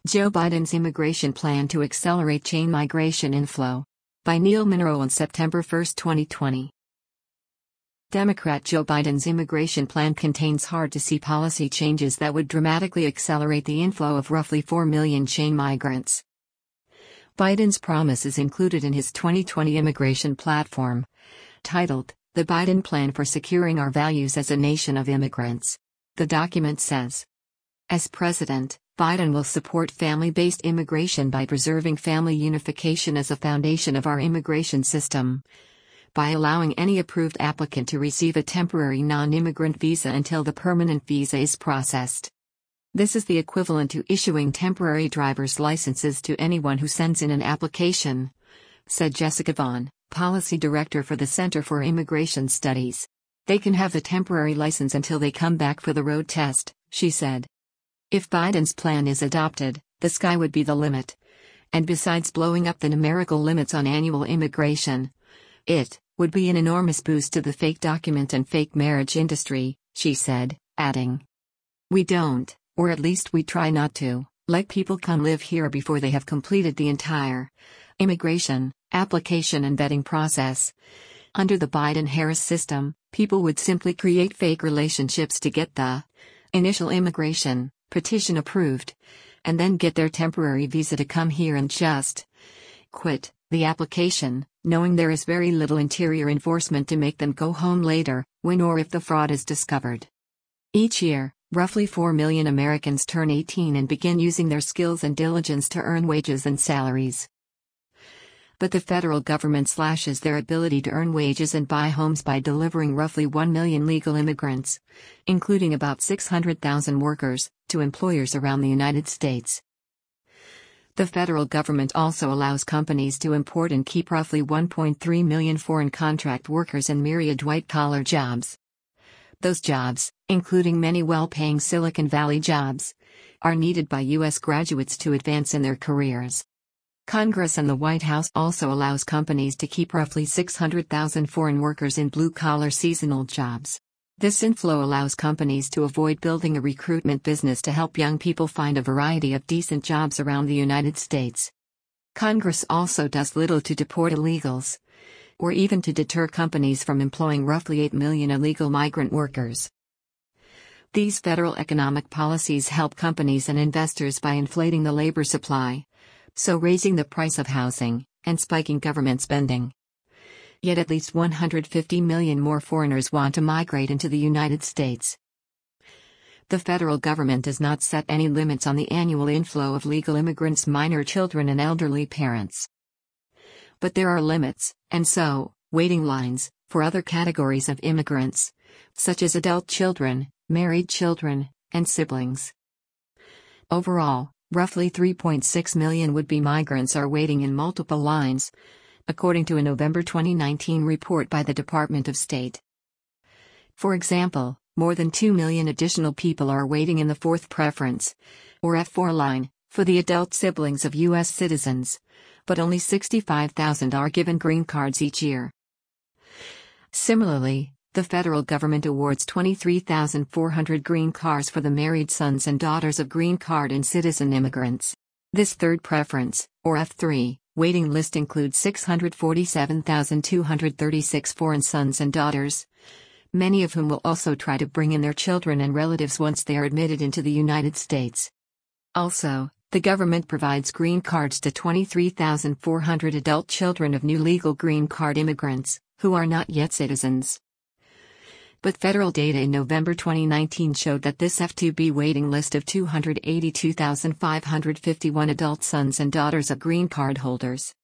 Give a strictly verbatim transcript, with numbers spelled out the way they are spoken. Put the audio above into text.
Joe Biden's immigration plan to accelerate chain migration inflow. By Neil Monroe on September first, twenty twenty. Democrat Joe Biden's immigration plan contains hard-to-see policy changes that would dramatically accelerate the inflow of roughly four million chain migrants. Biden's promise is included in his twenty twenty immigration platform, titled, The Biden Plan for Securing Our Values as a Nation of Immigrants. The document says, as president, Biden will support family-based immigration by preserving family unification as a foundation of our immigration system, by allowing any approved applicant to receive a temporary non-immigrant visa until the permanent visa is processed. This is the equivalent to issuing temporary driver's licenses to anyone who sends in an application, said Jessica Vaughn, policy director for the Center for Immigration Studies. They can have the temporary license until they come back for the road test, she said. If Biden's plan is adopted, the sky would be the limit. And besides blowing up the numerical limits on annual immigration, it would be an enormous boost to the fake document and fake marriage industry, she said, adding, we don't, or at least we try not to, let people come live here before they have completed the entire immigration, application and vetting process. Under the Biden-Harris system, people would simply create fake relationships to get the initial immigration petition approved, and then get their temporary visa to come here and just quit the application, knowing there is very little interior enforcement to make them go home later, when or if the fraud is discovered. Each year, roughly four million Americans turn eighteen and begin using their skills and diligence to earn wages and salaries. But the federal government slashes their ability to earn wages and buy homes by delivering roughly one million legal immigrants, including about six hundred thousand workers, to employers around the United States. The federal government also allows companies to import and keep roughly one point three million foreign contract workers and myriad white-collar jobs. Those jobs, including many well-paying Silicon Valley jobs, are needed by U S graduates to advance in their careers. Congress and the White House also allows companies to keep roughly six hundred thousand foreign workers in blue-collar seasonal jobs. This inflow allows companies to avoid building a recruitment business to help young people find a variety of decent jobs around the United States. Congress also does little to deport illegals, or even to deter companies from employing roughly eight million illegal migrant workers. These federal economic policies help companies and investors by inflating the labor supply, so raising the price of housing, and spiking government spending. Yet at least one hundred fifty million more foreigners want to migrate into the United States. The federal government does not set any limits on the annual inflow of legal immigrants, minor children and elderly parents. But there are limits, and so, waiting lines, for other categories of immigrants, such as adult children, married children, and siblings. Overall, roughly three point six million would-be migrants are waiting in multiple lines, according to a November twenty nineteen report by the Department of State. For example, more than two million additional people are waiting in the fourth preference, or F four line, for the adult siblings of U S citizens, but only sixty-five thousand are given green cards each year. Similarly, the federal government awards twenty-three thousand four hundred green cards for the married sons and daughters of green card and citizen immigrants. This third preference, or F three, waiting list includes six hundred forty-seven thousand two hundred thirty-six foreign sons and daughters, many of whom will also try to bring in their children and relatives once they are admitted into the United States. Also, the government provides green cards to twenty-three thousand four hundred adult children of new legal green card immigrants, who are not yet citizens. But federal data in November twenty nineteen showed that this F two B waiting list of two hundred eighty-two thousand five hundred fifty-one adult sons and daughters of green card holders